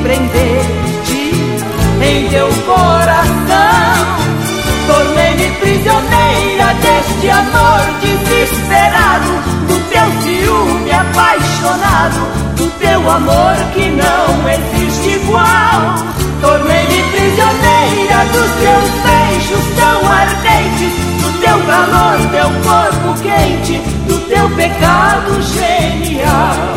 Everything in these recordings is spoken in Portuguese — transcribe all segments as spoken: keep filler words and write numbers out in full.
prendeste em teu coração. Tornei-me prisioneira deste amor desesperado, do teu ciúme apaixonado, do teu amor que não existe igual. Tornei-me prisioneira dos teus beijos tão ardentes, do teu calor, teu corpo quente, do teu pecado genial.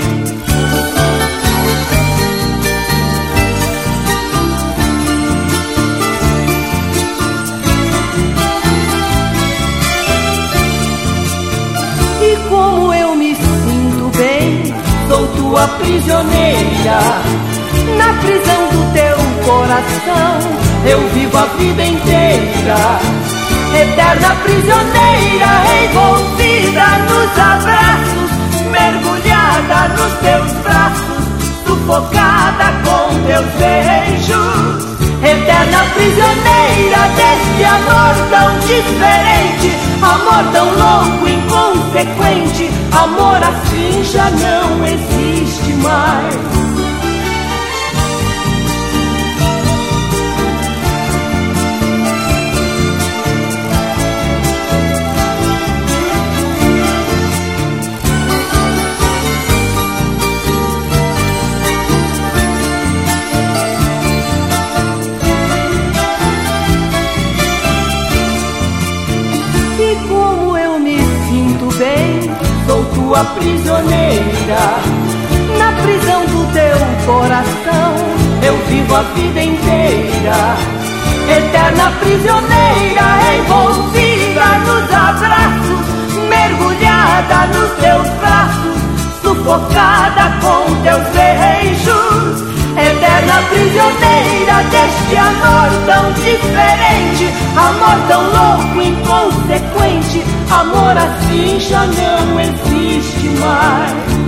E como eu me sinto bem, sou tua prisioneira, na prisão do teu coração eu vivo a vida inteira. Eterna prisioneira, envolvida nos abraços, mergulhada nos teus braços, sufocada com teus beijos. Eterna prisioneira deste amor tão diferente, amor tão louco, inconsequente, amor assim já não existe mais. Sou tua prisioneira, na prisão do teu coração eu vivo a vida inteira. Eterna prisioneira, envolvida nos abraços, mergulhada nos teus braços, sufocada com teus beijos. Eterna prisioneira deste amor tão diferente, amor tão louco, inconsequente, amor assim já não existe mais.